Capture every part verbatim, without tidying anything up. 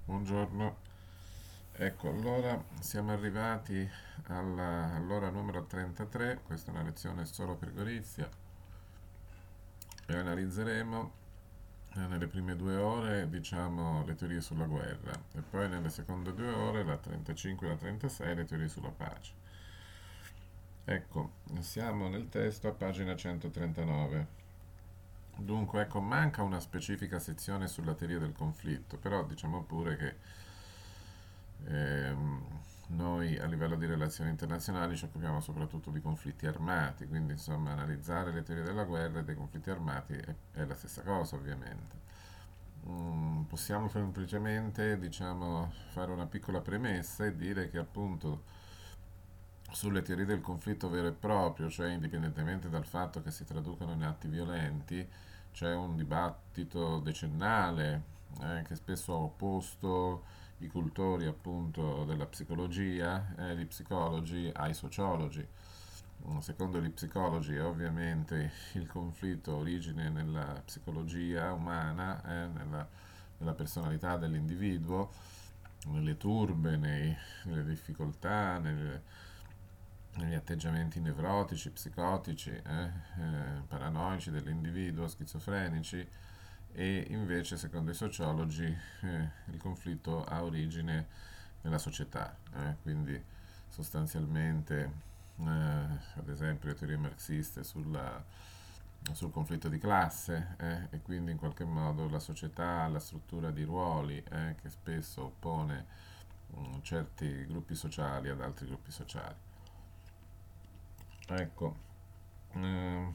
Buongiorno, ecco allora siamo arrivati alla- all'ora numero trentatré, questa è una lezione solo per Gorizia e analizzeremo eh, nelle prime due ore diciamo le teorie sulla guerra e poi nelle seconde due ore, la trentacinque e la trentasei, le teorie sulla pace. Ecco, siamo nel testo a pagina centotrentanove. Dunque, ecco, manca una specifica sezione sulla teoria del conflitto, però diciamo pure che ehm, noi a livello di relazioni internazionali ci occupiamo soprattutto di conflitti armati, quindi insomma analizzare le teorie della guerra e dei conflitti armati è, è la stessa cosa ovviamente. Mm, possiamo semplicemente, diciamo, fare una piccola premessa e dire che appunto sulle teorie del conflitto vero e proprio, cioè indipendentemente dal fatto che si traducano in atti violenti, c'è un dibattito decennale eh, che spesso ha opposto i cultori appunto della psicologia e gli psicologi ai sociologi. Mm, Secondo gli psicologi ovviamente il conflitto ha origine nella psicologia umana, eh, nella, nella personalità dell'individuo, nelle turbe, nei- nelle difficoltà, nelle, negli atteggiamenti nevrotici, psicotici, eh, eh, paranoici dell'individuo, schizofrenici, e invece, secondo i sociologi, eh, il conflitto ha origine nella società, eh, quindi sostanzialmente, eh, ad esempio, le teorie marxiste sulla, sul conflitto di classe, eh, e quindi in qualche modo la società, la struttura di ruoli eh, che spesso oppone mm, certi gruppi sociali ad altri gruppi sociali. Ecco, ehm,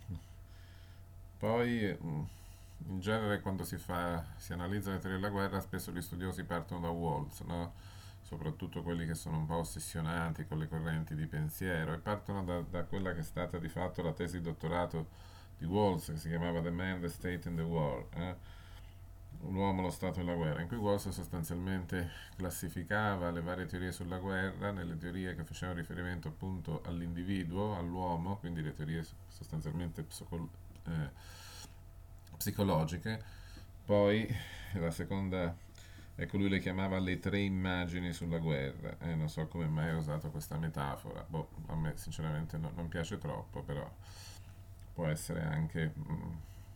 poi mm, in genere quando si fa, si analizza le teorie della guerra, spesso gli studiosi partono da Walls, no? Soprattutto quelli che sono un po' ossessionati con le correnti di pensiero e partono da, da quella che è stata di fatto la tesi di dottorato di Walls, che si chiamava The Man, the State and the War, eh? L'uomo, lo Stato e la guerra, in cui Walls sostanzialmente classificava le varie teorie sulla guerra nelle teorie che facevano riferimento appunto all'individuo, all'uomo, quindi le teorie sostanzialmente psico- eh, psicologiche. Poi la seconda, ecco, lui le chiamava le tre immagini sulla guerra. Eh, non so come mai ha usato questa metafora. Boh, a me sinceramente no- non piace troppo, però può essere anche mm,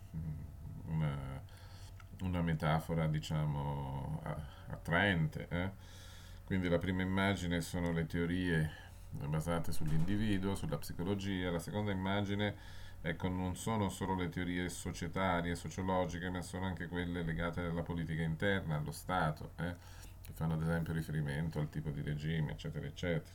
una, una metafora, diciamo, a- attraente. eh. Quindi la prima immagine sono le teorie basate sull'individuo, sulla psicologia. La seconda immagine, ecco, non sono solo le teorie societarie, sociologiche, ma sono anche quelle legate alla politica interna, allo Stato, eh, che fanno ad esempio riferimento al tipo di regime, eccetera, eccetera.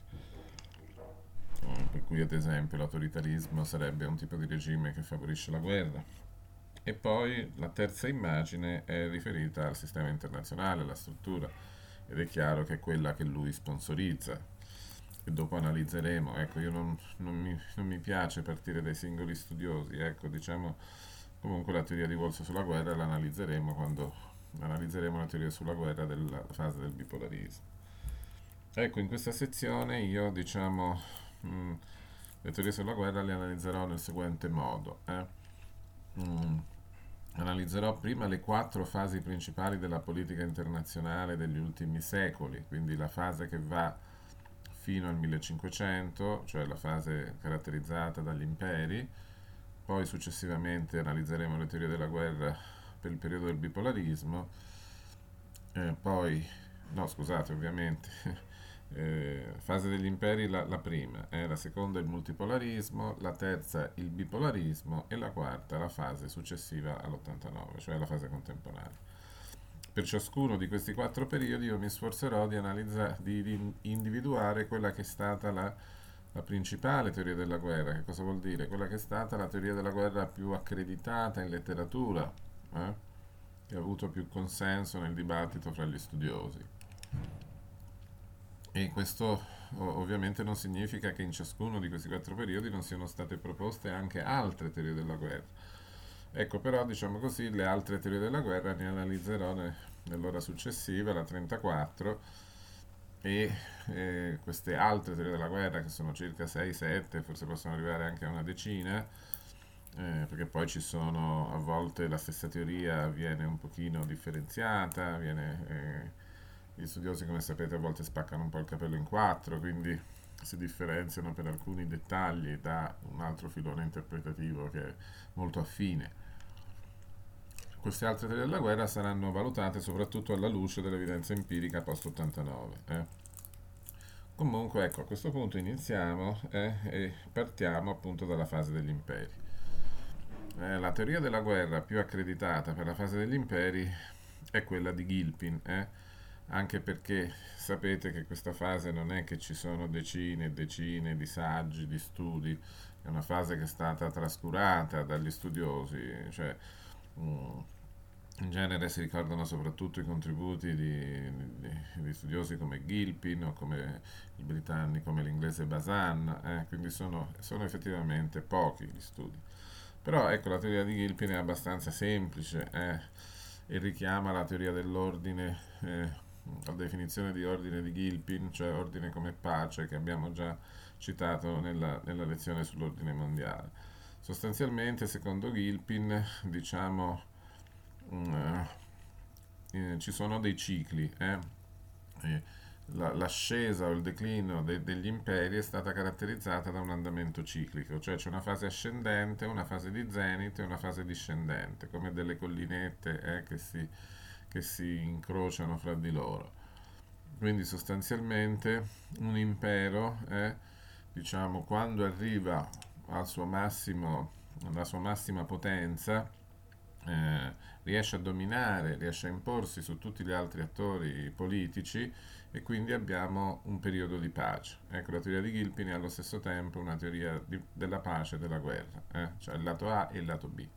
Eh, Per cui ad esempio l'autoritarismo sarebbe un tipo di regime che favorisce la guerra. E poi la terza immagine è riferita al sistema internazionale, alla struttura, ed è chiaro che è quella che lui sponsorizza, che dopo analizzeremo. Ecco, io non, non mi, non mi piace partire dai singoli studiosi, ecco, diciamo, comunque la teoria di Walls sulla guerra la analizzeremo quando analizzeremo la teoria sulla guerra della fase del bipolarismo. Ecco, in questa sezione io, diciamo, mh, le teorie sulla guerra le analizzerò nel seguente modo. eh. Mm, Analizzerò prima le quattro fasi principali della politica internazionale degli ultimi secoli, quindi la fase che va fino al millecinquecento, cioè la fase caratterizzata dagli imperi. Poi successivamente analizzeremo le teorie della guerra per il periodo del bipolarismo. Eh, poi, no, scusate, ovviamente, eh, fase degli imperi la, la prima, eh, la seconda il multipolarismo, la terza il bipolarismo e la quarta la fase successiva all'ottantanove, cioè la fase contemporanea. Per ciascuno di questi quattro periodi io mi sforzerò di, analizza- di, di individuare quella che è stata la, la principale teoria della guerra. Che cosa vuol dire? Quella che è stata la teoria della guerra più accreditata in letteratura, eh? Che ha avuto più consenso nel dibattito fra gli studiosi. E questo o- ovviamente non significa che in ciascuno di questi quattro periodi non siano state proposte anche altre teorie della guerra. Ecco, però, diciamo così, le altre teorie della guerra ne analizzerò ne- nell'ora successiva, la trentaquattro, e eh, queste altre teorie della guerra, che sono circa sei sette, forse possono arrivare anche a una decina, eh, perché poi ci sono, a volte la stessa teoria viene un pochino differenziata, viene eh, Gli studiosi, come sapete, a volte spaccano un po' il capello in quattro, quindi si differenziano per alcuni dettagli da un altro filone interpretativo che è molto affine. Queste altre teorie della guerra saranno valutate soprattutto alla luce dell'evidenza empirica post ottantanove. Eh. Comunque, ecco, a questo punto iniziamo eh, e partiamo appunto dalla fase degli imperi. Eh, la teoria della guerra più accreditata per la fase degli imperi è quella di Gilpin, eh? Anche perché sapete che questa fase non è che ci sono decine e decine di saggi, di studi, è una fase che è stata trascurata dagli studiosi, cioè mm, in genere si ricordano soprattutto i contributi di, di- di studiosi come Gilpin o come i britannici, come l'inglese Bazin, eh, quindi sono, sono effettivamente pochi gli studi. Però ecco, la teoria di Gilpin è abbastanza semplice eh, e richiama la teoria dell'ordine, eh, la definizione di ordine di Gilpin, cioè ordine come pace, che abbiamo già citato nella, nella lezione sull'ordine mondiale. Sostanzialmente, secondo Gilpin, diciamo, mm, eh, ci sono dei cicli. Eh? E la- l'ascesa o il declino de- degli imperi è stata caratterizzata da un andamento ciclico, cioè c'è una fase ascendente, una fase di zenith e una fase discendente, come delle collinette eh, che si, che si incrociano fra di loro. Quindi sostanzialmente un impero è, diciamo, quando arriva al suo massimo, alla sua massima potenza, eh, riesce a dominare, riesce a imporsi su tutti gli altri attori politici e quindi abbiamo un periodo di pace. Ecco, la teoria di Gilpin è allo stesso tempo una teoria di- della pace e della guerra, eh? Cioè il lato A e il lato B.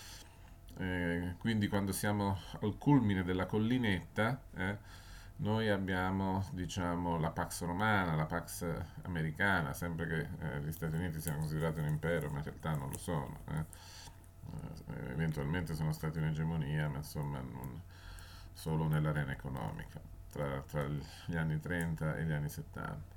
Eh, quindi quando siamo al culmine della collinetta, eh, noi abbiamo, diciamo, la Pax Romana, la Pax Americana, sempre che eh, gli Stati Uniti siano considerati un impero, ma in realtà non lo sono. Eh. Eh, eventualmente sono stati un'egemonia, ma insomma non solo nell'arena economica, tra, tra gli anni trenta e gli anni settanta.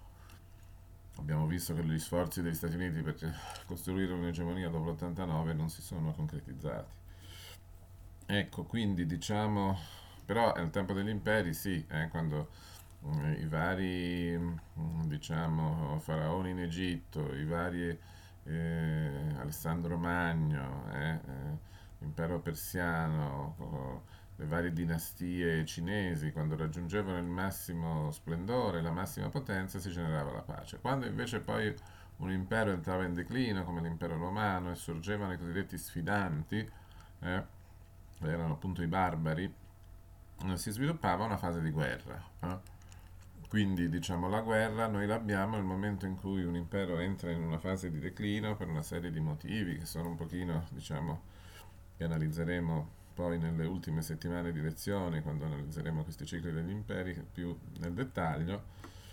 Abbiamo visto che gli sforzi degli Stati Uniti per costruire un'egemonia dopo l'ottantanove non si sono concretizzati. Ecco, quindi diciamo, però nel tempo degli imperi sì, eh, quando mm, i vari, mm, diciamo, faraoni in Egitto, i vari eh, Alessandro Magno, eh, eh, l'impero persiano, o le varie dinastie cinesi, quando raggiungevano il massimo splendore, la massima potenza, si generava la pace. Quando invece poi un impero entrava in declino, come l'impero romano, e sorgevano i cosiddetti sfidanti, eh, erano appunto i barbari, eh, si sviluppava una fase di guerra. eh. Quindi, diciamo, la guerra noi l'abbiamo nel momento in cui un impero entra in una fase di declino per una serie di motivi che sono un pochino, diciamo, che analizzeremo poi nelle ultime settimane di lezione, quando analizzeremo questi cicli degli imperi più nel dettaglio.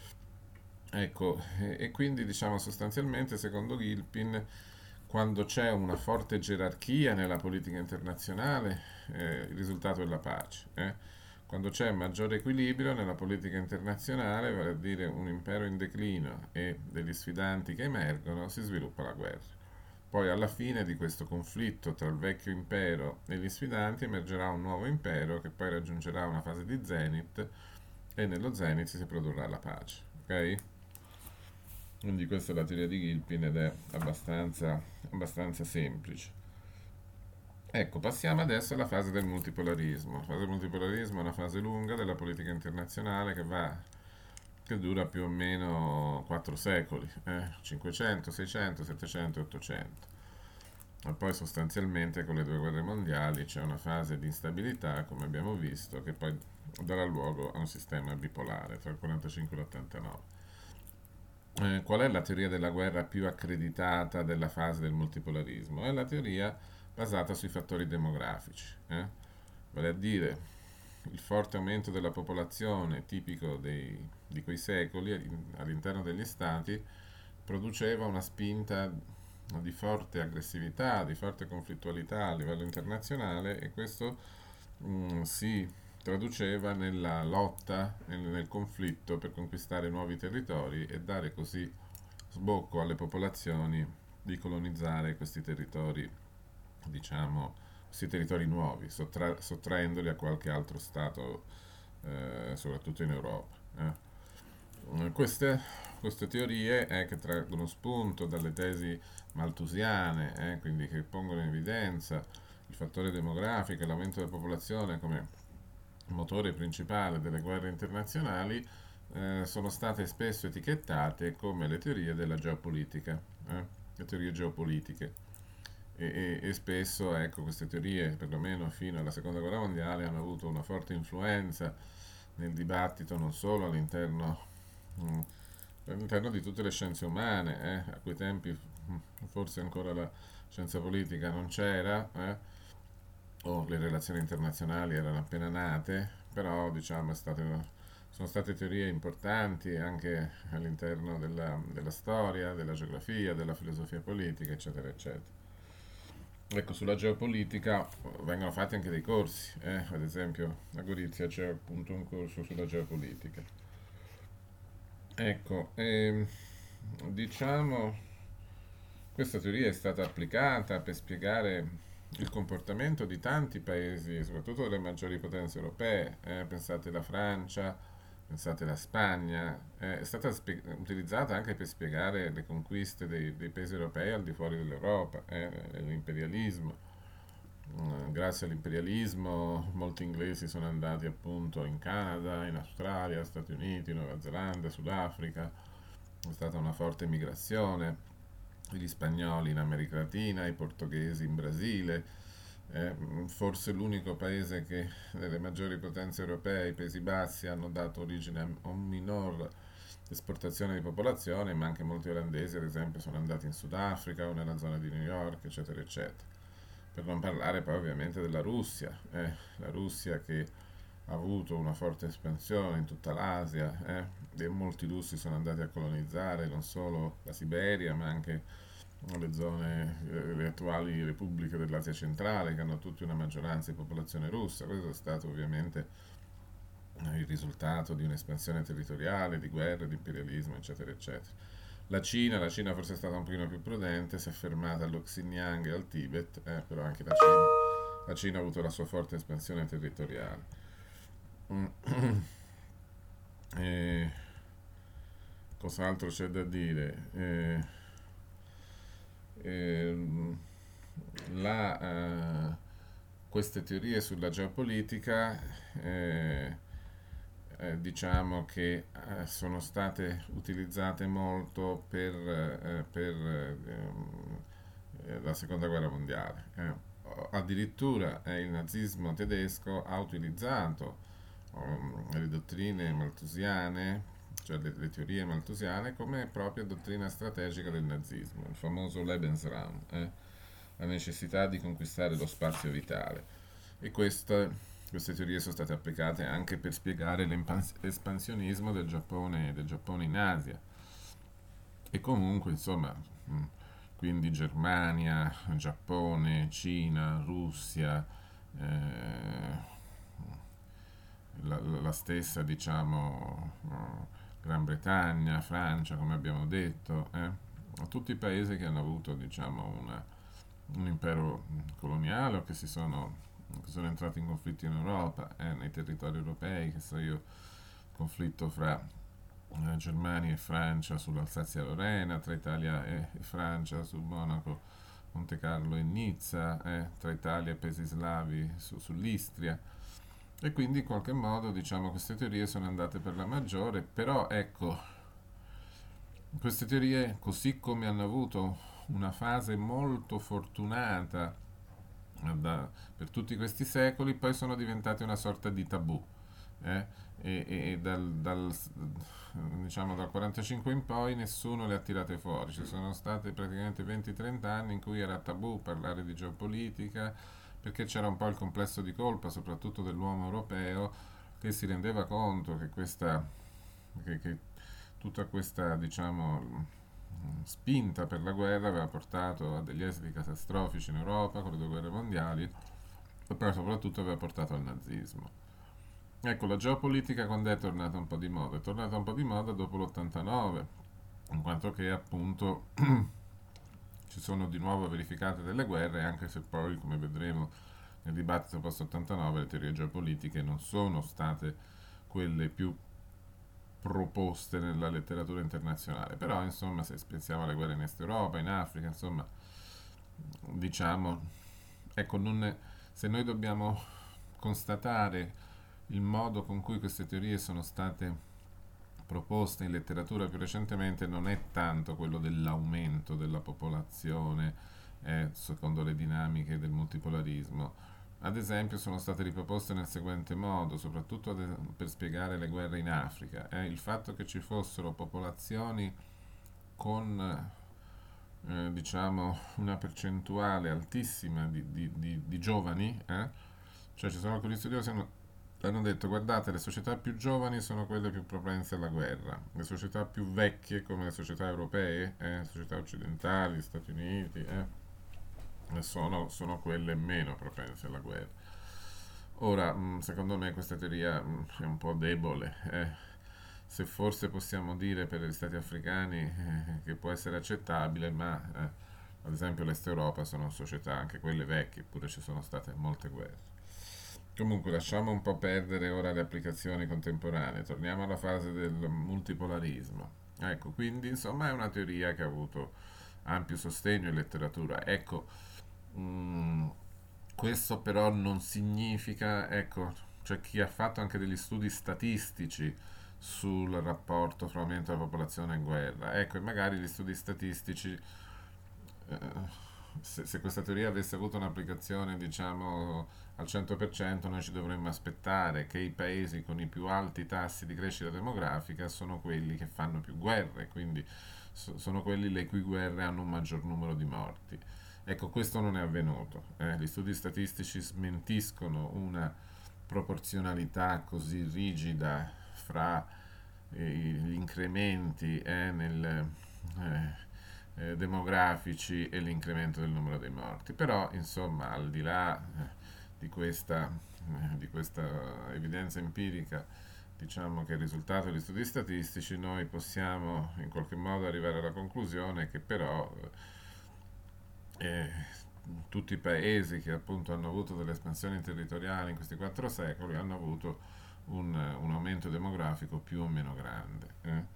Ecco, e, e quindi, diciamo, sostanzialmente, secondo Gilpin, quando c'è una forte gerarchia nella politica internazionale, eh, il risultato è la pace. eh. Quando c'è maggiore equilibrio nella politica internazionale, vale a dire un impero in declino e degli sfidanti che emergono, si sviluppa la guerra. Poi alla fine di questo conflitto tra il vecchio impero e gli sfidanti emergerà un nuovo impero che poi raggiungerà una fase di zenith e nello zenith si produrrà la pace. Ok? Quindi questa è la teoria di Gilpin ed è abbastanza, abbastanza semplice. Ecco, passiamo adesso alla fase del multipolarismo. La fase del multipolarismo è una fase lunga della politica internazionale che va, che dura più o meno quattro secoli, eh? cinquecento, seicento, settecento e ottocento. Ma poi sostanzialmente con le due guerre mondiali c'è una fase di instabilità, come abbiamo visto, che poi darà luogo a un sistema bipolare tra il quarantacinque e l'ottantanove. Eh, qual è la teoria della guerra più accreditata della fase del multipolarismo? È la teoria basata sui fattori demografici, eh? Vale a dire il forte aumento della popolazione tipico dei- di quei secoli all'interno degli stati produceva una spinta di forte aggressività, di forte conflittualità a livello internazionale e questo mm, si traduceva nella lotta, nel, nel conflitto per conquistare nuovi territori e dare così sbocco alle popolazioni di colonizzare questi territori, diciamo, questi territori nuovi, sottra- sottraendoli a qualche altro stato eh, soprattutto in Europa. eh. Queste, queste teorie eh, che traggono spunto dalle tesi malthusiane, eh, quindi che pongono in evidenza il fattore demografico e l'aumento della popolazione come motore principale delle guerre internazionali, eh, sono state spesso etichettate come le teorie della geopolitica, eh, le teorie geopolitiche. E, e- e spesso, ecco, queste teorie, perlomeno fino alla seconda guerra mondiale, hanno avuto una forte influenza nel dibattito non solo all'interno, mm, all'interno di tutte le scienze umane, eh, a quei tempi mm, forse ancora la scienza politica non c'era, eh, o le relazioni internazionali erano appena nate, però diciamo è state- sono state teorie importanti anche all'interno della, della storia, della geografia, della filosofia politica, eccetera, eccetera. Ecco, sulla geopolitica vengono fatti anche dei corsi, eh, ad esempio a Gorizia c'è appunto un corso sulla geopolitica. Ecco, ehm, diciamo, questa teoria è stata applicata per spiegare il comportamento di tanti paesi, soprattutto delle maggiori potenze europee, eh, pensate alla Francia, pensate alla Spagna, eh, è stata spie- utilizzata anche per spiegare le conquiste dei, dei paesi europei al di fuori dell'Europa, eh, l'imperialismo. Mm, Grazie all'imperialismo molti inglesi sono andati appunto in Canada, in Australia, Stati Uniti, Nuova Zelanda, Sudafrica, è stata una forte migrazione, gli spagnoli in America Latina, i portoghesi in Brasile, eh, forse l'unico paese che delle maggiori potenze europee, i Paesi Bassi, hanno dato origine a un minor esportazione di popolazione, ma anche molti olandesi, ad esempio, sono andati in Sudafrica o nella zona di New York, eccetera, eccetera. Per non parlare poi ovviamente della Russia, eh, la Russia che ha avuto una forte espansione in tutta l'Asia, eh, e molti russi sono andati a colonizzare non solo la Siberia, ma anche le zone, eh, le attuali repubbliche dell'Asia centrale, che hanno tutti una maggioranza di popolazione russa. Questo è stato ovviamente eh, il risultato di un'espansione territoriale, di guerre, di imperialismo, eccetera, eccetera. La Cina, la Cina forse è stata un pochino più prudente, si è fermata allo Xinjiang e al Tibet, eh, però anche la Cina, la Cina ha avuto la sua forte espansione territoriale. Mm. E cos'altro c'è da dire? Eh, ehm, la, eh, queste teorie sulla geopolitica, eh, eh, diciamo che eh, sono state utilizzate molto per, eh, per ehm, eh, la seconda guerra mondiale. eh. Addirittura eh, il nazismo tedesco ha utilizzato um, le dottrine malthusiane, cioè le, le teorie malthusiane, come propria dottrina strategica del nazismo, il famoso Lebensraum, eh, la necessità di conquistare lo spazio vitale. E questa- queste teorie sono state applicate anche per spiegare l'espansionismo del Giappone, del Giappone in Asia. E comunque, insomma, mh, quindi Germania, Giappone, Cina, Russia, eh, la, la stessa, diciamo, uh, Gran Bretagna, Francia, come abbiamo detto, eh? Tutti i paesi che hanno avuto, diciamo, una, un impero coloniale o che si sono, che sono entrati in conflitti in Europa, eh, nei territori europei, che so io, conflitto fra eh, Germania e Francia sull'Alsazia-Lorena, tra Italia e, e Francia su Monaco, Monte Carlo e Nizza, eh, tra Italia e paesi slavi su, sull'Istria. E quindi in qualche modo diciamo queste teorie sono andate per la maggiore, però ecco, queste teorie così come hanno avuto una fase molto fortunata eh, da- per tutti questi secoli, poi sono diventate una sorta di tabù. eh, E, e- e dal, dal, diciamo, dal quarantacinque in poi nessuno le ha tirate fuori. Ci sono state praticamente venti trenta anni in cui era tabù parlare di geopolitica perché c'era un po' il complesso di colpa, soprattutto dell'uomo europeo, che si rendeva conto che questa, che, che tutta questa, diciamo, spinta per la guerra aveva portato a degli esiti catastrofici in Europa con le due guerre mondiali e poi soprattutto aveva portato al nazismo. Ecco, la geopolitica quando è tornata un po' di moda? È tornata un po' di moda dopo l'ottantanove, in quanto che appunto ci sono di nuovo verificate delle guerre, anche se poi, come vedremo nel dibattito post ottantanove, le teorie geopolitiche non sono state quelle più proposte nella letteratura internazionale. Però, insomma, se pensiamo alle guerre in Est Europa, in Africa, insomma, diciamo, ecco, non è- se noi dobbiamo constatare il modo con cui queste teorie sono state proposte in letteratura più recentemente, non è tanto quello dell'aumento della popolazione eh, secondo le dinamiche del multipolarismo. Ad esempio sono state riproposte nel seguente modo, soprattutto ad es- per spiegare le guerre in Africa. eh, il fatto che ci fossero popolazioni con eh, diciamo una percentuale altissima di, di- di- di giovani, eh, cioè ci sono alcuni studiosi che hanno, hanno detto: guardate, le società più giovani sono quelle più propense alla guerra, le società più vecchie come le società europee, eh, le società occidentali, Stati Uniti, eh, sono, sono quelle meno propense alla guerra. Ora, mh, secondo me questa teoria mh, è un po' debole. eh. Se forse possiamo dire per gli stati africani eh, che può essere accettabile, ma eh, ad esempio l'Est Europa sono società, anche quelle vecchie, eppure ci sono state molte guerre. Comunque lasciamo un po' perdere ora le applicazioni contemporanee, torniamo alla fase del multipolarismo. Ecco, quindi insomma è una teoria che ha avuto ampio sostegno in letteratura. Ecco, mm, questo però non significa, ecco, c'è chi ha fatto anche degli studi statistici sul rapporto fra aumento della popolazione e guerra. Ecco, e magari gli studi statistici, eh, se, se questa teoria avesse avuto un'applicazione, diciamo, al cento per cento, noi ci dovremmo aspettare che i paesi con i più alti tassi di crescita demografica sono quelli che fanno più guerre, quindi so- sono quelli le cui guerre hanno un maggior numero di morti. Ecco, questo non è avvenuto. eh. Gli studi statistici smentiscono una proporzionalità così rigida fra eh, gli incrementi eh, nel, eh, eh, demografici e l'incremento del numero dei morti. Però, insomma, al di là eh, di questa, eh, di questa evidenza empirica, diciamo che il risultato degli studi statistici, noi possiamo in qualche modo arrivare alla conclusione che però eh, tutti i paesi che appunto hanno avuto delle espansioni territoriali in questi quattro secoli hanno avuto un, un aumento demografico più o meno grande. eh.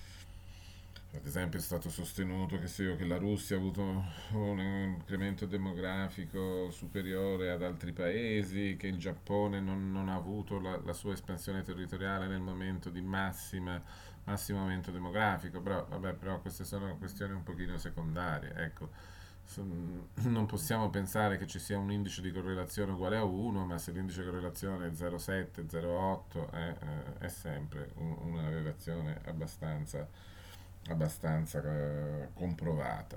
Ad esempio è stato sostenuto che, se io, che la Russia ha avuto un incremento demografico superiore ad altri paesi, che il Giappone non, non ha avuto la, la sua espansione territoriale nel momento di massima, massimo aumento demografico, però, vabbè, però queste sono questioni un pochino secondarie, ecco. Son- non possiamo pensare che ci sia un indice di correlazione uguale a uno, ma se l'indice di correlazione è zero virgola sette, zero virgola otto è, eh, è sempre un- una relazione abbastanza abbastanza eh, comprovata.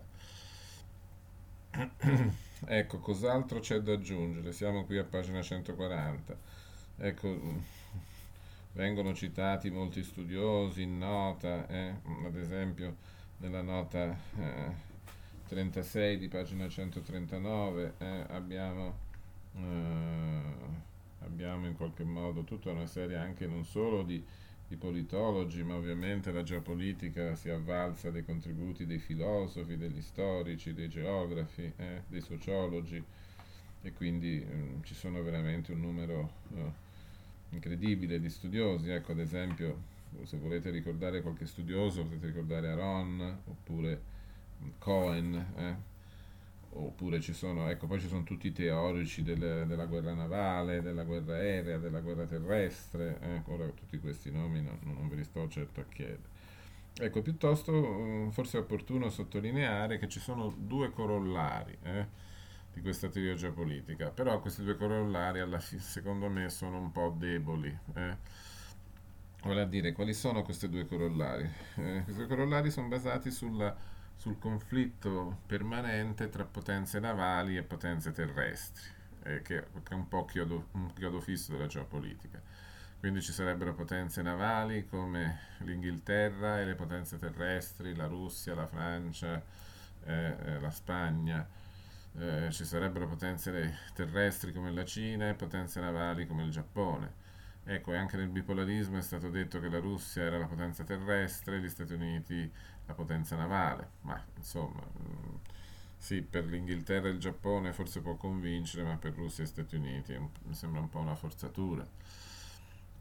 Ecco, cos'altro c'è da aggiungere? Siamo qui a pagina centoquaranta. Ecco, mm, vengono citati molti studiosi in nota, eh, ad esempio nella nota eh, trentasei di pagina centotrentanove eh, abbiamo, eh, abbiamo in qualche modo tutta una serie anche non solo di i politologi, ma ovviamente la geopolitica si avvalsa dei contributi dei filosofi, degli storici, dei geografi, eh, dei sociologi, e quindi eh, ci sono veramente un numero eh, incredibile di studiosi. Ecco, ad esempio, se volete ricordare qualche studioso, potete ricordare Aron oppure Cohen, eh, oppure ci sono, ecco, poi ci sono tutti i teorici del- della guerra navale, della guerra aerea, della guerra terrestre, eh, ora tutti questi nomi no- non ve li sto certo a chiedere. Ecco, piuttosto eh, forse è opportuno sottolineare che ci sono due corollari eh, di questa teoria geopolitica, però questi due corollari alla fine secondo me sono un po' deboli. eh. Vale a dire, quali sono questi due corollari? Eh, questi due corollari sono basati sulla- sul conflitto permanente tra potenze navali e potenze terrestri, eh, che, che è un po' chiodo, un chiodo fisso della geopolitica. Quindi ci sarebbero potenze navali come l'Inghilterra e le potenze terrestri, la Russia, la Francia, eh, eh, la Spagna. Eh, ci sarebbero potenze terrestri come la Cina e potenze navali come il Giappone. Ecco, e anche nel bipolarismo è stato detto che la Russia era la potenza terrestre e gli Stati Uniti la potenza navale, ma insomma, mh, sì, per l'Inghilterra e il Giappone forse può convincere, ma per Russia e Stati Uniti è un- mi sembra un po' una forzatura.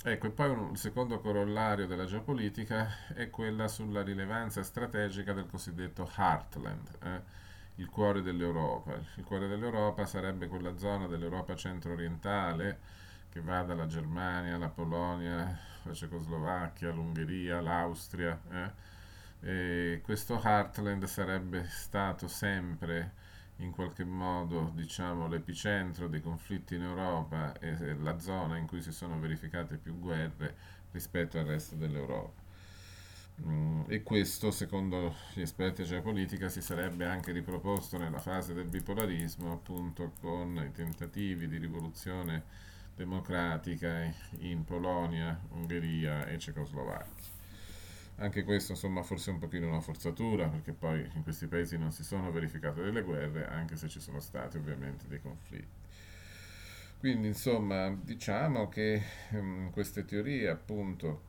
Ecco, e poi un, il secondo corollario della geopolitica è quella sulla rilevanza strategica del cosiddetto Heartland, eh, il cuore dell'Europa. Il cuore dell'Europa sarebbe quella zona dell'Europa centro-orientale che va dalla Germania, la Polonia, la Cecoslovacchia, l'Ungheria, l'Austria. eh. E questo Heartland sarebbe stato sempre in qualche modo, diciamo, l'epicentro dei conflitti in Europa e la zona in cui si sono verificate più guerre rispetto al resto dell'Europa. Mm, e questo, secondo gli esperti di geopolitica, si sarebbe anche riproposto nella fase del bipolarismo, appunto con i tentativi di rivoluzione democratica in Polonia, Ungheria e Cecoslovacchia. Anche questo, insomma, forse è un pochino una forzatura, perché poi in questi paesi non si sono verificate delle guerre, anche se ci sono stati ovviamente dei conflitti. Quindi, insomma, diciamo che ehm, queste teorie, appunto,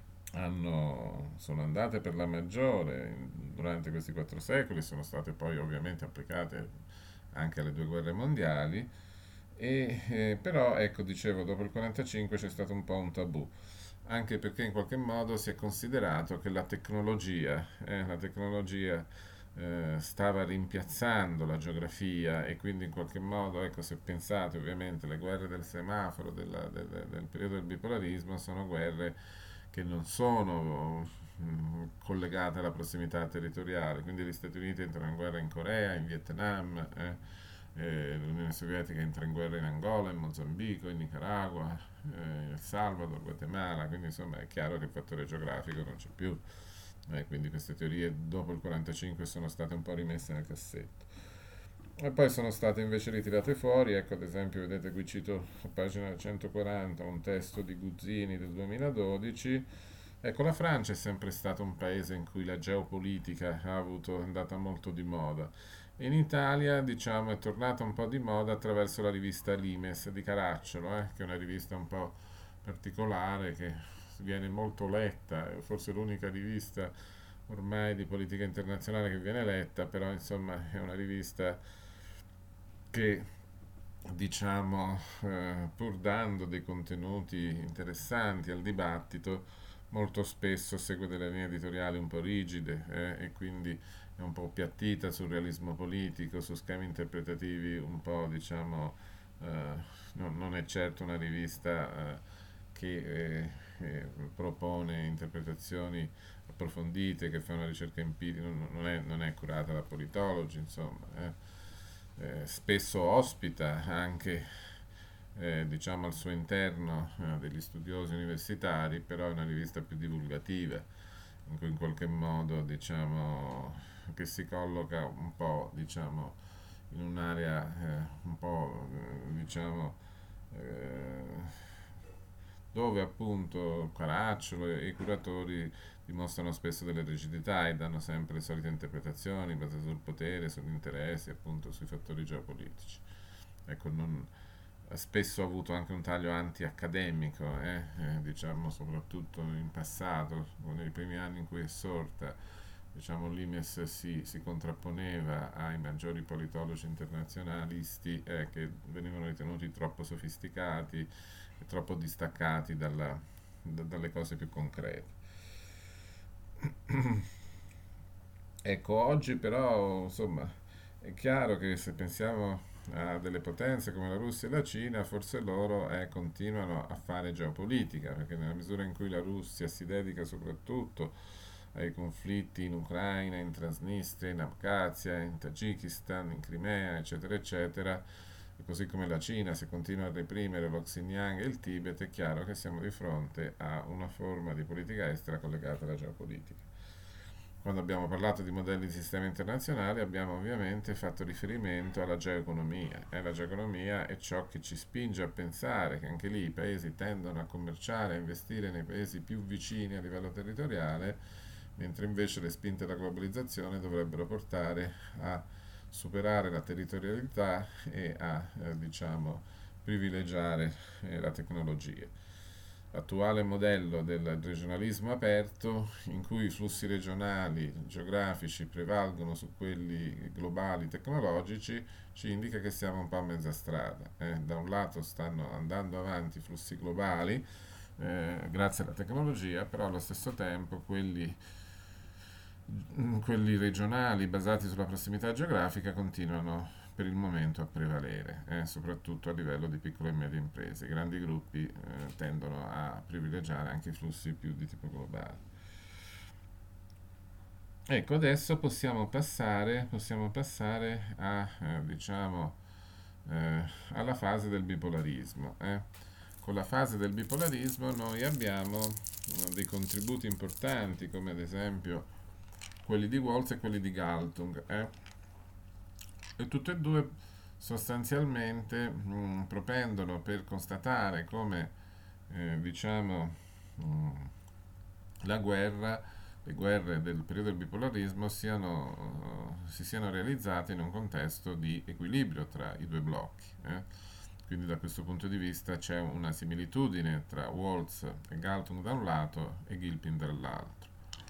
hanno- sono andate per la maggiore in- durante questi quattro secoli, sono state poi ovviamente applicate anche alle due guerre mondiali, e, eh, però, ecco, dicevo, dopo il quarantacinque c'è stato un po' un tabù, anche perché in qualche modo si è considerato che la tecnologia, eh, la tecnologia eh, stava rimpiazzando la geografia e quindi in qualche modo, ecco, se pensate ovviamente le guerre del semaforo, della- del, del periodo del bipolarismo, sono guerre che non sono mm, collegate alla prossimità territoriale, quindi gli Stati Uniti entrano in guerra in Corea, in Vietnam, eh, eh, l'Unione Sovietica entra in guerra in Angola, in Mozambico, in Nicaragua, eh, El Salvador, Guatemala, quindi insomma è chiaro che il fattore geografico non c'è più. Eh, quindi queste teorie dopo il quarantacinque sono state un po' rimesse nel cassetto. E poi sono state invece ritirate fuori, ecco ad esempio vedete qui cito a pagina centoquaranta un testo di Guzzini del duemiladodici. Ecco, la Francia è sempre stato un paese in cui la geopolitica ha avuto, è andata molto di moda. In Italia, diciamo, è tornata un po' di moda attraverso la rivista Limes di Caracciolo, eh, che è una rivista un po' particolare che viene molto letta, è forse l'unica rivista ormai di politica internazionale che viene letta, però insomma è una rivista che diciamo, eh, pur dando dei contenuti interessanti al dibattito, molto spesso segue delle linee editoriali un po' rigide eh, e quindi è un po' appiattita sul realismo politico, su schemi interpretativi un po', diciamo, eh, non, non è certo una rivista eh, che eh, eh, propone interpretazioni approfondite, che fa una ricerca empirica, non, non è, non è curata da politologi, insomma. eh. Eh, spesso ospita anche eh, diciamo al suo interno eh, degli studiosi universitari, però è una rivista più divulgativa, in cui in qualche modo diciamo che si colloca un po' diciamo in un'area eh, un po' eh, diciamo eh, dove appunto Caracciolo e i curatori dimostrano spesso delle rigidità e danno sempre le solite interpretazioni basate sul potere, sugli interessi, appunto sui fattori geopolitici. Ecco, non, spesso ha avuto anche un taglio anti-accademico, eh, eh, diciamo soprattutto in passato, nei primi anni in cui è sorta, diciamo l'Imes si, si contrapponeva ai maggiori politologi internazionalisti eh, che venivano ritenuti troppo sofisticati e troppo distaccati dalla- da- dalle cose più concrete. Ecco, oggi però, insomma, è chiaro che se pensiamo a delle potenze come la Russia e la Cina, forse loro eh, continuano a fare geopolitica, perché nella misura in cui la Russia si dedica soprattutto ai conflitti in Ucraina, in Transnistria, in Abkhazia, in Tagikistan, in Crimea, eccetera, eccetera, e così come la Cina si continua a reprimere lo Xinjiang e il Tibet, è chiaro che siamo di fronte a una forma di politica estera collegata alla geopolitica. Quando abbiamo parlato di modelli di sistema internazionale abbiamo ovviamente fatto riferimento alla geoeconomia e la geoeconomia è ciò che ci spinge a pensare che anche lì i paesi tendono a commerciare, a investire nei paesi più vicini a livello territoriale, mentre invece le spinte della globalizzazione dovrebbero portare a superare la territorialità e a eh, diciamo privilegiare eh, la tecnologia. L'attuale modello del regionalismo aperto, in cui i flussi regionali geografici prevalgono su quelli globali tecnologici, ci indica che siamo un po' a mezza strada. eh. Da un lato stanno andando avanti i flussi globali, eh, grazie alla tecnologia, però allo stesso tempo quelli, quelli regionali basati sulla prossimità geografica continuano per il momento a prevalere, eh, soprattutto a livello di piccole e medie imprese. I grandi gruppi eh, tendono a privilegiare anche i flussi più di tipo globale. Ecco, adesso possiamo passare, possiamo passare a, eh, diciamo, eh, alla fase del bipolarismo. eh. Con la fase del bipolarismo noi abbiamo eh, dei contributi importanti, come ad esempio quelli di Walls e quelli di Galtung, eh. E tutte e due sostanzialmente mh, propendono per constatare come, eh, diciamo, mh, la guerra, le guerre del periodo del bipolarismo siano, uh, si siano realizzate in un contesto di equilibrio tra i due blocchi. eh. Quindi da questo punto di vista c'è una similitudine tra Waltz e Galtung da un lato e Gilpin dall'altro.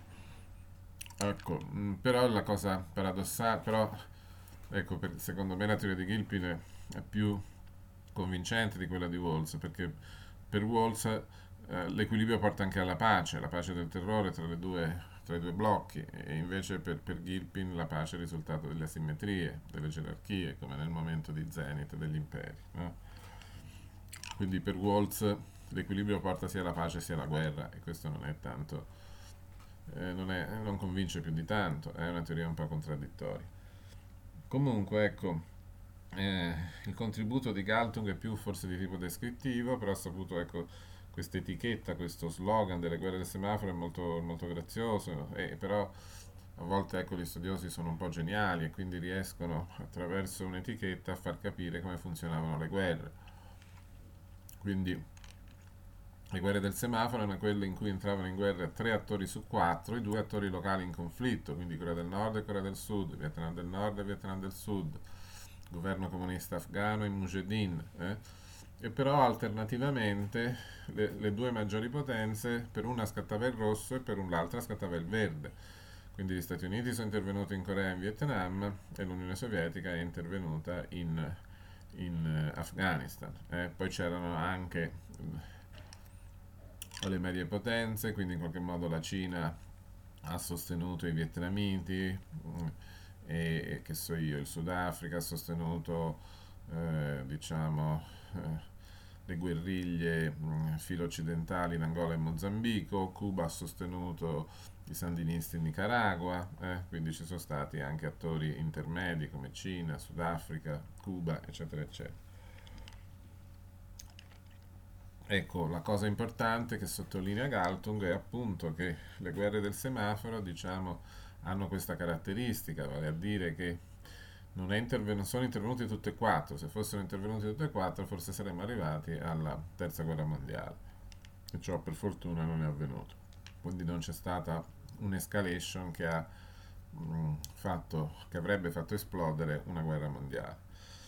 Ecco, mh, però la cosa paradossale, però ecco, per- secondo me la teoria di Gilpin è, è più convincente di quella di Waltz, perché per Waltz eh, l'equilibrio porta anche alla pace, la pace del terrore tra, le due, tra i due blocchi, e invece per, per Gilpin la pace è il risultato delle asimmetrie, delle gerarchie, come nel momento di zenith degli imperi. no? Quindi per Waltz l'equilibrio porta sia alla pace sia alla guerra, e questo non è tanto, eh, non, è- non convince più di tanto, è una teoria un po' contraddittoria. Comunque, ecco, eh, il contributo di Galtung è più forse di tipo descrittivo, però ha saputo, ecco, questa etichetta, questo slogan delle guerre del semaforo è molto, molto grazioso, e però a volte, ecco, gli studiosi sono un po' geniali e quindi riescono attraverso un'etichetta a far capire come funzionavano le guerre. Quindi le guerre del semaforo erano quelle in cui entravano in guerra tre attori su quattro, i due attori locali in conflitto, quindi Corea del Nord e Corea del Sud, Vietnam del Nord e Vietnam del Sud, governo comunista afghano e Mujahideen. eh. E però alternativamente le, le due maggiori potenze, per una scattava il rosso e per l'altra scattava il verde. Quindi gli Stati Uniti sono intervenuti in Corea e in Vietnam, e l'Unione Sovietica è intervenuta in, in eh, Afghanistan. eh. Poi c'erano anche le medie potenze, quindi in qualche modo la Cina ha sostenuto i vietnamiti, mm, e che so io, il Sudafrica ha sostenuto, eh, diciamo, eh, le guerriglie mh, filo-occidentali in Angola e Mozambico. Cuba ha sostenuto i sandinisti in Nicaragua, eh, quindi ci sono stati anche attori intermedi come Cina, Sudafrica, Cuba, eccetera, eccetera. Ecco, la cosa importante che sottolinea Galtung è appunto che le guerre del semaforo, diciamo, hanno questa caratteristica, vale a dire che non, è interve- non sono intervenuti tutte e quattro. Se fossero intervenuti tutte e quattro forse saremmo arrivati alla terza guerra mondiale, e ciò per fortuna non è avvenuto. Quindi non c'è stata un'escalation che ha mh, fatto, che avrebbe fatto esplodere una guerra mondiale.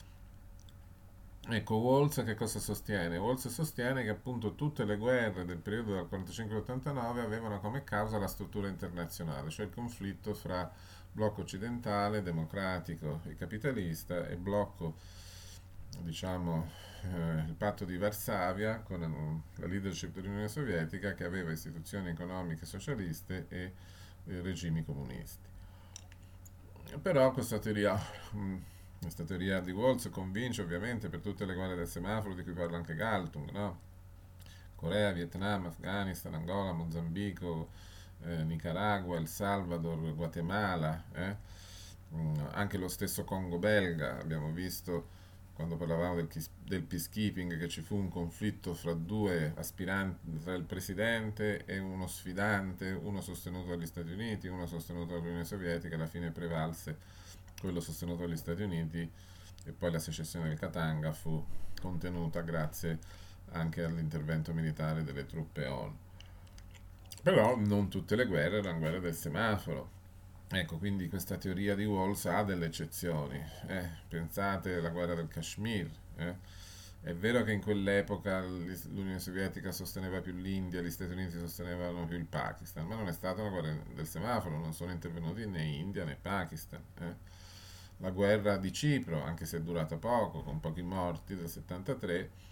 Ecco, Walls che cosa sostiene? Walls sostiene che appunto tutte le guerre del periodo dal quarantacinque all'ottantanove avevano come causa la struttura internazionale, cioè il conflitto fra blocco occidentale, democratico e capitalista, e blocco, diciamo, eh, il patto di Varsavia con eh, la leadership dell'Unione Sovietica, che aveva istituzioni economiche socialiste e eh, regimi comunisti. Però questa teoria, mh, questa teoria di Walls convince ovviamente per tutte le guerre del semaforo di cui parla anche Galtung, no? Corea, Vietnam, Afghanistan, Angola, Mozambico, eh, Nicaragua, El Salvador, Guatemala, eh? Mm, anche lo stesso Congo belga. Abbiamo visto quando parlavamo del, chis- del peacekeeping che ci fu un conflitto fra due aspiranti, tra il presidente e uno sfidante, uno sostenuto dagli Stati Uniti, uno sostenuto dall'Unione Sovietica. Alla fine prevalse quello sostenuto dagli Stati Uniti, e poi la secessione del Katanga fu contenuta grazie anche all'intervento militare delle truppe ONU. Però non tutte le guerre erano guerre del semaforo. Ecco, quindi questa teoria di Walls ha delle eccezioni. Eh, pensate alla guerra del Kashmir. eh. È vero che in quell'epoca l'Is- l'Unione Sovietica sosteneva più l'India, gli Stati Uniti sostenevano più il Pakistan, ma non è stata una guerra del semaforo, non sono intervenuti né India né Pakistan. eh. La guerra di Cipro, anche se è durata poco, con pochi morti, del settantatré,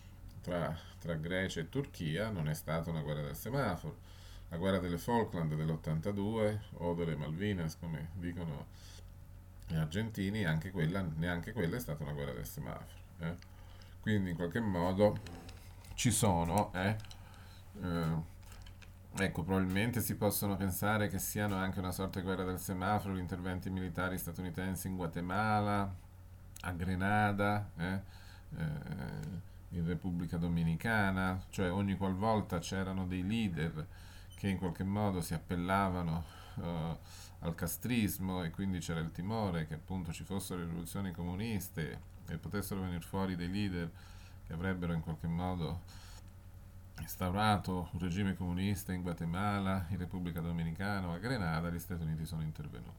tra, tra Grecia e Turchia non è stata una guerra del semaforo. La guerra delle Falkland dell'ottantadue o delle Malvinas, come dicono gli argentini, anche quella, neanche quella è stata una guerra del semaforo. eh. Quindi in qualche modo ci sono, eh, eh, ecco, probabilmente si possono pensare che siano anche una sorta di guerra del semaforo gli interventi militari statunitensi in Guatemala, a Grenada, eh, eh, in Repubblica Dominicana, cioè ogni qualvolta c'erano dei leader che in qualche modo si appellavano eh, al castrismo e quindi c'era il timore che appunto ci fossero rivoluzioni comuniste e potessero venire fuori dei leader che avrebbero in qualche modo instaurato un regime comunista in Guatemala, in Repubblica Dominicana o a Grenada, gli Stati Uniti sono intervenuti.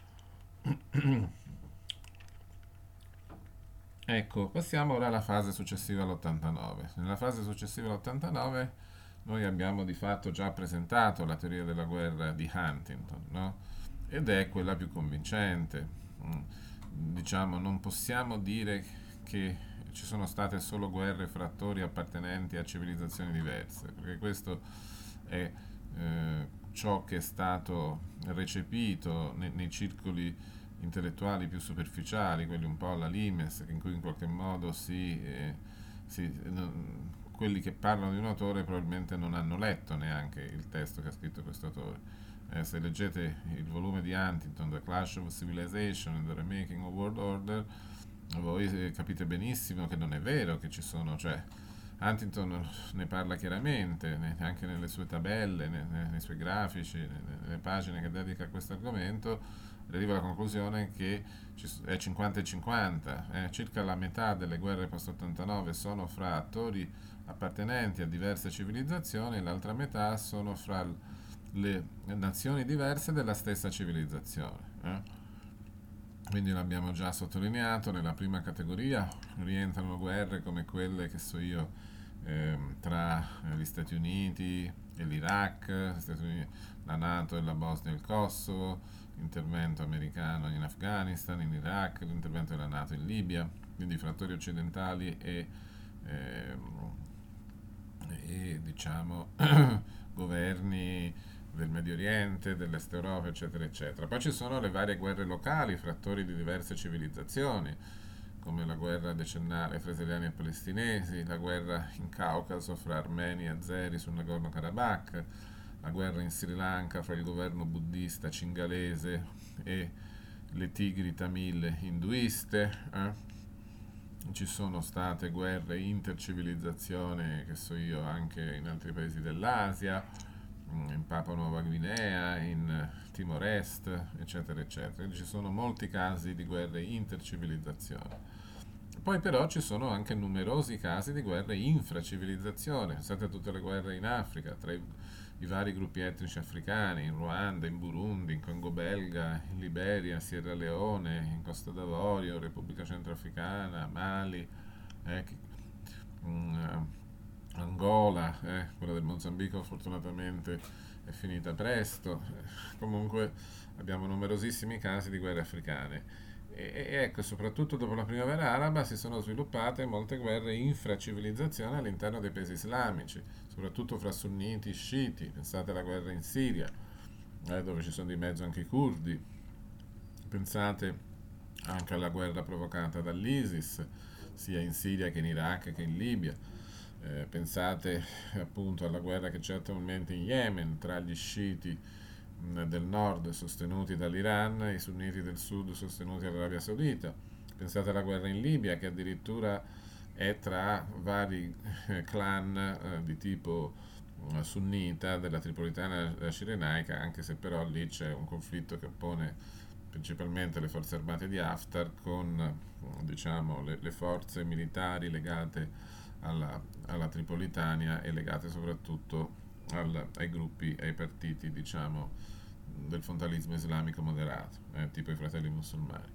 Ecco, passiamo ora alla fase successiva all'ottantanove. Nella fase successiva all'ottantanove noi abbiamo di fatto già presentato la teoria della guerra di Huntington, no? Ed è quella più convincente. Mm, Diciamo, non possiamo dire che ci sono state solo guerre fra attori appartenenti a civilizzazioni diverse, perché questo è eh, ciò che è stato recepito nei, nei circoli intellettuali più superficiali, quelli un po' alla Limes, in cui in qualche modo si, eh, si- non- quelli che parlano di un autore probabilmente non hanno letto neanche il testo che ha scritto questo autore. Eh, se leggete il volume di Huntington, The Clash of Civilization and the Remaking of World Order, voi eh, capite benissimo che non è vero che ci sono, cioè Huntington ne parla chiaramente, ne- anche nelle sue tabelle, ne- ne- nei suoi grafici, ne- nelle pagine che dedica a questo argomento, arriva alla conclusione che ci s- è cinquanta e cinquanta, eh, circa la metà delle guerre post-ottantanove sono fra attori appartenenti a diverse civilizzazioni e l'altra metà sono fra l- le nazioni diverse della stessa civilizzazione. eh. Quindi l'abbiamo già sottolineato, nella prima categoria rientrano guerre come quelle, che so io, ehm, tra eh, gli Stati Uniti e l'Iraq, gli Stati Uniti- la NATO e la Bosnia e il Kosovo, l'intervento americano in Afghanistan, in Iraq, l'intervento della NATO in Libia, quindi fra attori occidentali e, ehm, e diciamo governi del Medio Oriente, dell'Est Europa, eccetera, eccetera. Poi ci sono le varie guerre locali fra attori di diverse civilizzazioni, come la guerra decennale fra israeliani e palestinesi, la guerra in Caucaso fra armeni e azeri sul Nagorno-Karabakh, la guerra in Sri Lanka fra il governo buddista cingalese e le tigri tamil induiste. eh. Ci sono state guerre intercivilizzazione, che so io, anche in altri paesi dell'Asia, mm, in Papua Nuova Guinea, in Timor Est, eccetera, eccetera. Quindi ci sono molti casi di guerre intercivilizzazione. Poi però ci sono anche numerosi casi di guerre infracivilizzazione. Pensate a tutte le guerre in Africa, tra i, i vari gruppi etnici africani, in Ruanda, in Burundi, in Congo belga, in Liberia, Sierra Leone, in Costa d'Avorio, Repubblica Centroafricana, Mali, eh, chi- mm, eh, Angola, eh, quella del Mozambico fortunatamente è finita presto. Eh, Comunque abbiamo numerosissimi casi di guerre africane. E, e ecco, soprattutto dopo la primavera araba si sono sviluppate molte guerre infracivilizzazione all'interno dei paesi islamici, soprattutto fra sunniti e sciiti. Pensate alla guerra in Siria, eh, dove ci sono di mezzo anche i curdi. Pensate anche alla guerra provocata dall'ISIS, sia in Siria che in Iraq che in Libia. Eh, pensate appunto alla guerra che c'è attualmente in Yemen tra gli sciiti mh, del nord sostenuti dall'Iran e i sunniti del sud sostenuti dall'Arabia Saudita. Pensate alla guerra in Libia che addirittura è tra vari eh, clan eh, di tipo eh, sunnita della Tripolitana e Cirenaica, anche se però lì c'è un conflitto che oppone principalmente le forze armate di Haftar con eh, diciamo, le, le forze militari legate alla, alla Tripolitania e legate soprattutto al- ai gruppi, ai partiti, diciamo, del fondamentalismo islamico moderato, eh, tipo i fratelli musulmani.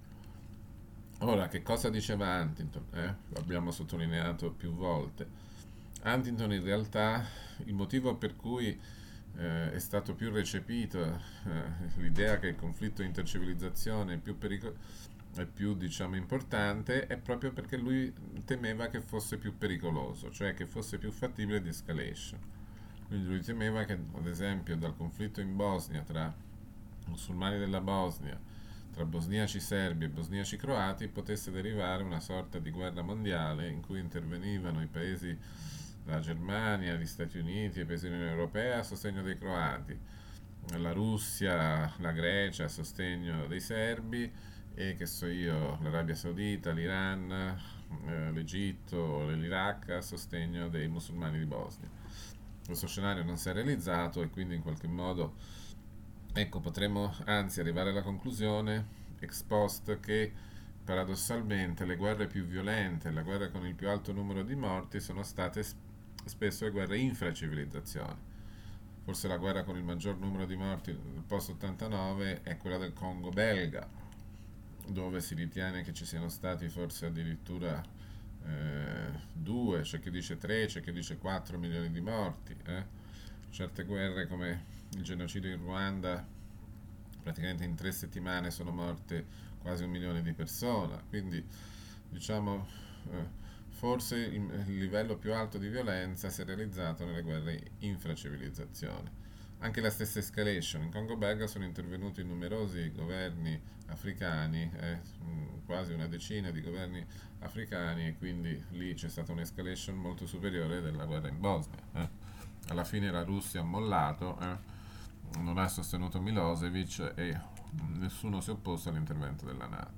Ora, che cosa diceva Huntington? Eh? Lo abbiamo sottolineato più volte. Huntington in realtà il motivo per cui eh, è stato più recepito eh, l'idea che il conflitto intercivilizzazione è più pericoloso è più, diciamo, importante, è proprio perché lui temeva che fosse più pericoloso, cioè che fosse più fattibile di escalation. Quindi lui temeva che, ad esempio, dal conflitto in Bosnia tra musulmani della Bosnia, tra bosniaci serbi e bosniaci croati, potesse derivare una sorta di guerra mondiale in cui intervenivano i paesi, la Germania, gli Stati Uniti e i paesi dell'Unione Europea a sostegno dei croati, la Russia, la Grecia a sostegno dei serbi e che so io, l'Arabia Saudita, l'Iran, eh, l'Egitto, l'Iraq a sostegno dei musulmani di Bosnia. Questo scenario non si è realizzato e quindi in qualche modo, ecco, potremmo anzi arrivare alla conclusione ex post che paradossalmente le guerre più violente, le guerre con il più alto numero di morti sono state spesso le guerre infracivilizzazione. Forse la guerra con il maggior numero di morti del post ottantanove è quella del Congo belga, dove si ritiene che ci siano stati forse addirittura eh, due, c'è chi dice tre, c'è chi dice quattro milioni di morti. Eh? Certe guerre come il genocidio in Ruanda, praticamente in tre settimane sono morte quasi un milione di persone, quindi diciamo eh, forse il, il livello più alto di violenza si è realizzato nelle guerre infracivilizzazione. Anche la stessa escalation. In Congo belga sono intervenuti numerosi governi africani, eh, quasi una decina di governi africani, e quindi lì c'è stata un'escalation molto superiore della guerra in Bosnia. Eh. Alla fine la Russia ha mollato, eh, non ha sostenuto Milosevic e nessuno si è opposto all'intervento della NATO.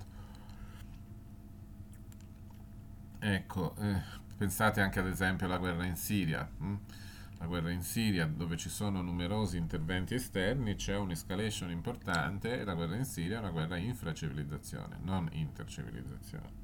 Ecco, eh, pensate anche ad esempio alla guerra in Siria. Hm? La guerra in Siria, dove ci sono numerosi interventi esterni, c'è un'escalation importante e la guerra in Siria è una guerra infracivilizzazione, non intercivilizzazione.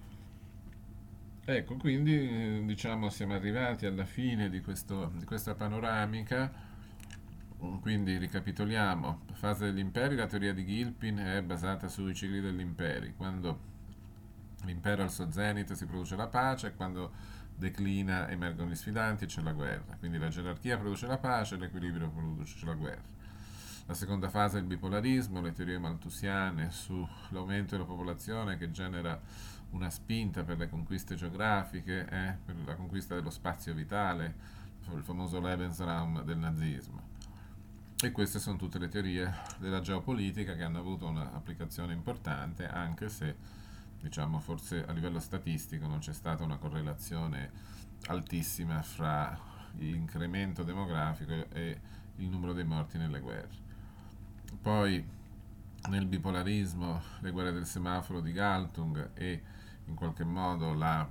Ecco, quindi eh, diciamo siamo arrivati alla fine di, questo, di questa panoramica. Quindi ricapitoliamo: fase degli imperi, la teoria di Gilpin è basata sui cicli degli imperi. Quando l'impero al suo zenith si produce la pace, e quando declina emergono gli sfidanti e c'è la guerra. Quindi la gerarchia produce la pace e l'equilibrio produce la guerra. La seconda fase è il bipolarismo, le teorie malthusiane sull'aumento della popolazione che genera una spinta per le conquiste geografiche, eh, per la conquista dello spazio vitale, il famoso Lebensraum del nazismo. E queste sono tutte le teorie della geopolitica che hanno avuto un'applicazione importante, anche se, diciamo, forse a livello statistico non c'è stata una correlazione altissima fra l'incremento demografico e il numero dei morti nelle guerre. Poi nel bipolarismo le guerre del semaforo di Galtung e in qualche modo la,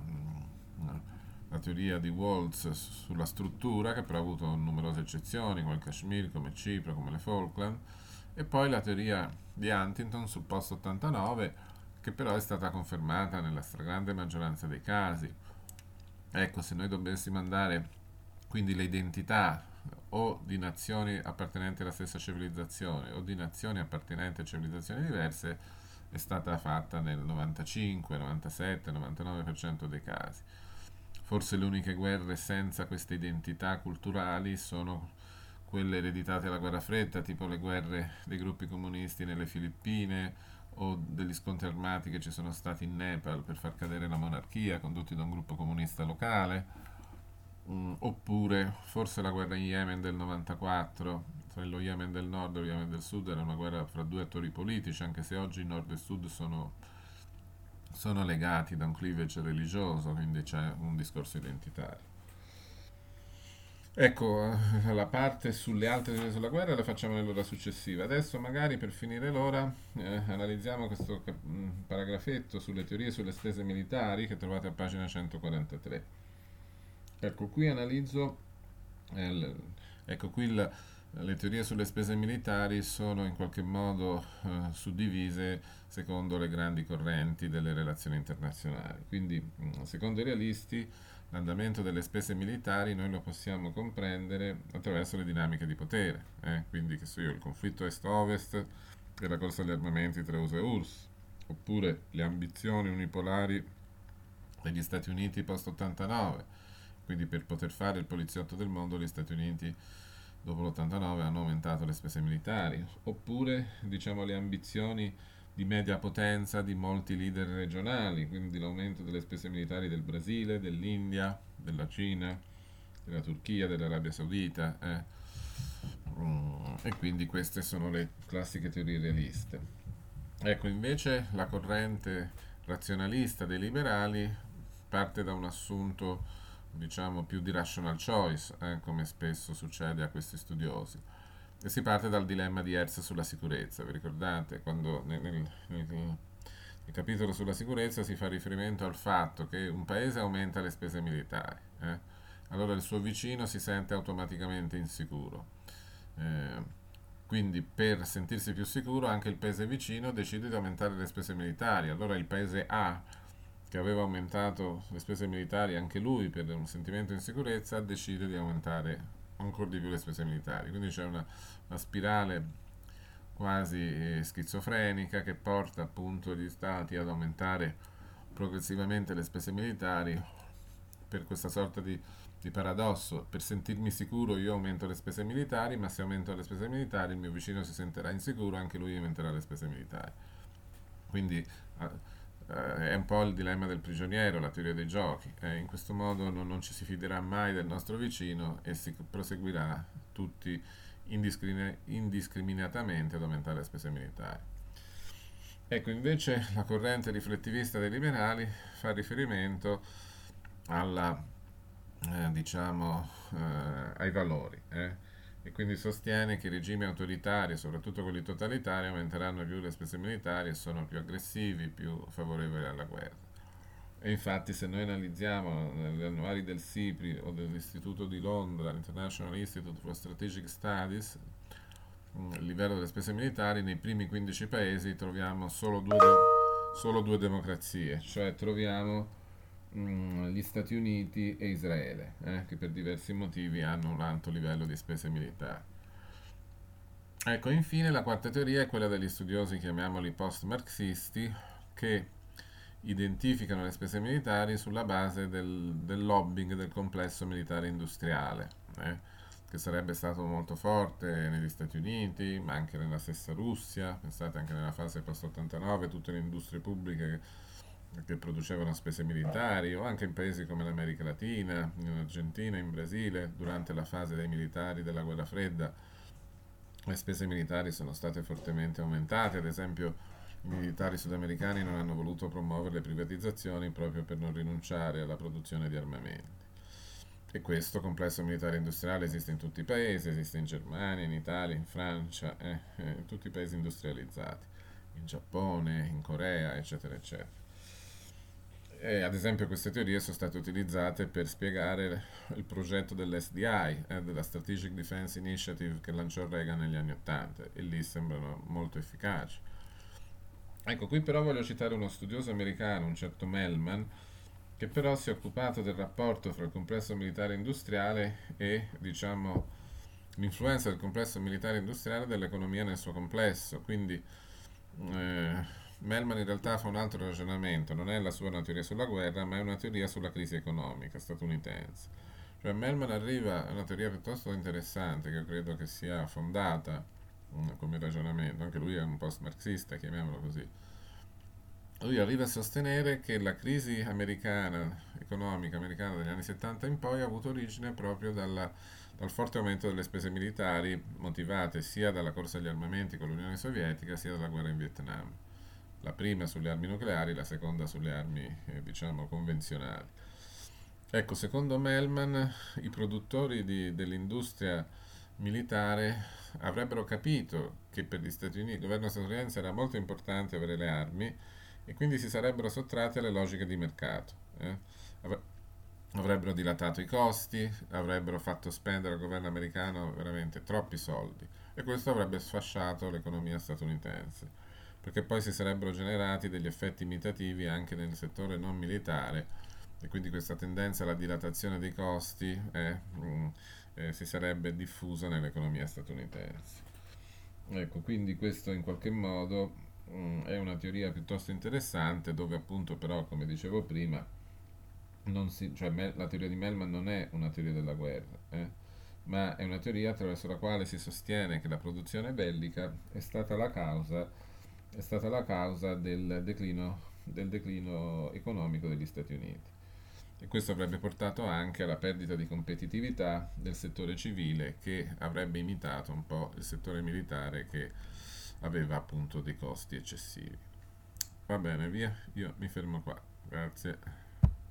la teoria di Waltz sulla struttura, che però ha avuto numerose eccezioni come il Kashmir, come Cipro, come le Falkland, e poi la teoria di Huntington sul post ottantanove, che però è stata confermata nella stragrande maggioranza dei casi. Ecco, se noi dovessimo andare quindi le identità o di nazioni appartenenti alla stessa civilizzazione o di nazioni appartenenti a civilizzazioni diverse, è stata fatta nel novantacinque, novantasette, novantanove per cento dei casi. Forse le uniche guerre senza queste identità culturali sono quelle ereditate dalla guerra fredda, tipo le guerre dei gruppi comunisti nelle Filippine o degli scontri armati che ci sono stati in Nepal per far cadere la monarchia, condotti da un gruppo comunista locale. Mm, oppure forse la guerra in Yemen del novantaquattro, tra lo Yemen del nord e lo Yemen del sud, era una guerra fra due attori politici, anche se oggi nord e sud sono, sono legati da un cleavage religioso, quindi c'è un discorso identitario. Ecco, la parte sulle altre teorie sulla guerra la facciamo nell'ora successiva. Adesso magari per finire l'ora eh, analizziamo questo cap- paragrafetto sulle teorie sulle spese militari che trovate a pagina centoquarantatré. Ecco, qui analizzo, eh, l- ecco qui il- le teorie sulle spese militari sono in qualche modo eh, suddivise secondo le grandi correnti delle relazioni internazionali. Quindi, mh, secondo i realisti, l'andamento delle spese militari noi lo possiamo comprendere attraverso le dinamiche di potere. Eh? Quindi, che so io, il conflitto est-ovest e la corsa agli armamenti tra U S A e U R S S, oppure le ambizioni unipolari degli Stati Uniti post ottantanove. Quindi per poter fare il poliziotto del mondo gli Stati Uniti dopo l'ottantanove hanno aumentato le spese militari, oppure diciamo le ambizioni di media potenza di molti leader regionali, quindi l'aumento delle spese militari del Brasile, dell'India, della Cina, della Turchia, dell'Arabia Saudita. eh. Mm, e quindi queste sono le classiche teorie realiste. Ecco, invece la corrente razionalista dei liberali parte da un assunto, diciamo, più di rational choice, eh, come spesso succede a questi studiosi. E si parte dal dilemma di Hertz sulla sicurezza. Vi ricordate? Quando nel, nel- nel- nel capitolo sulla sicurezza si fa riferimento al fatto che un paese aumenta le spese militari, eh, allora il suo vicino si sente automaticamente insicuro. Eh, quindi per sentirsi più sicuro anche il paese vicino decide di aumentare le spese militari. Allora il paese A, che aveva aumentato le spese militari anche lui per un sentimento di insicurezza, decide di aumentare ancora di più le spese militari. Quindi c'è una, una spirale quasi eh, schizofrenica che porta appunto gli stati ad aumentare progressivamente le spese militari per questa sorta di, di paradosso. Per sentirmi sicuro io aumento le spese militari, ma se aumento le spese militari il mio vicino si sentirà insicuro, anche lui aumenterà le spese militari. Quindi eh, eh, è un po' il dilemma del prigioniero, la teoria dei giochi. Eh, in questo modo non, non ci si fiderà mai del nostro vicino e si proseguirà tutti indiscrimi- indiscriminatamente ad aumentare le spese militari. Ecco, invece la corrente riflettivista dei liberali fa riferimento alla, eh, diciamo, eh, ai valori, eh? E quindi sostiene che i regimi autoritari, soprattutto quelli totalitari, aumenteranno più le spese militari e sono più aggressivi, più favorevoli alla guerra. E infatti se noi analizziamo negli annuari del SIPRI o dell'Istituto di Londra, l'International Institute for Strategic Studies, il livello delle spese militari, nei primi quindici paesi troviamo solo due, de- solo due democrazie, cioè troviamo mm, gli Stati Uniti e Israele, eh, che per diversi motivi hanno un alto livello di spese militari. Ecco, infine la quarta teoria è quella degli studiosi, chiamiamoli post-marxisti, che identificano le spese militari sulla base del, del lobbying del complesso militare industriale, eh, che sarebbe stato molto forte negli Stati Uniti, ma anche nella stessa Russia. Pensate anche nella fase post-ottantanove, tutte le industrie pubbliche che, che producevano spese militari, o anche in paesi come l'America Latina, in Argentina, in Brasile, durante la fase dei militari della guerra fredda le spese militari sono state fortemente aumentate. Ad esempio i militari sudamericani non hanno voluto promuovere le privatizzazioni proprio per non rinunciare alla produzione di armamenti. E questo complesso militare industriale esiste in tutti i paesi, esiste in Germania, in Italia, in Francia, eh, eh, in tutti i paesi industrializzati, in Giappone, in Corea, eccetera, eccetera. E ad esempio queste teorie sono state utilizzate per spiegare il progetto dell'S D I, eh, della Strategic Defense Initiative che lanciò Reagan negli anni Ottanta, e lì sembrano molto efficaci. Ecco, qui però voglio citare uno studioso americano, un certo Mellman, che però si è occupato del rapporto fra il complesso militare industriale e, diciamo, l'influenza del complesso militare industriale dell'economia nel suo complesso. Quindi eh, Mellman in realtà fa un altro ragionamento, non è la sua una teoria sulla guerra, ma è una teoria sulla crisi economica statunitense. Cioè Mellman arriva a una teoria piuttosto interessante, che io credo che sia fondata mm, come ragionamento, anche lui è un post-marxista, chiamiamolo così. Lui arriva a sostenere che la crisi americana, economica americana degli anni settanta in poi ha avuto origine proprio dalla, dal forte aumento delle spese militari motivate sia dalla corsa agli armamenti con l'Unione Sovietica sia dalla guerra in Vietnam. La prima sulle armi nucleari, la seconda sulle armi, eh, diciamo, convenzionali. Ecco, secondo Mellman, i produttori di- dell'industria militare avrebbero capito che per gli Stati Uniti, il governo statunitense era molto importante avere le armi e quindi si sarebbero sottratti alle logiche di mercato. eh. Avre- Avrebbero dilatato i costi, avrebbero fatto spendere al governo americano veramente troppi soldi e questo avrebbe sfasciato l'economia statunitense, perché poi si sarebbero generati degli effetti imitativi anche nel settore non militare e quindi questa tendenza alla dilatazione dei costi eh, mm, eh, si sarebbe diffusa nell'economia statunitense. Ecco, quindi questo in qualche modo mm, è una teoria piuttosto interessante dove appunto però, come dicevo prima, non si, cioè Mel- la teoria di Mellman non è una teoria della guerra, eh, ma è una teoria attraverso la quale si sostiene che la produzione bellica è stata la causa è stata la causa del declino, del declino economico degli Stati Uniti. E questo avrebbe portato anche alla perdita di competitività del settore civile, che avrebbe imitato un po' il settore militare, che aveva appunto dei costi eccessivi. Va bene, via, io mi fermo qua. Grazie.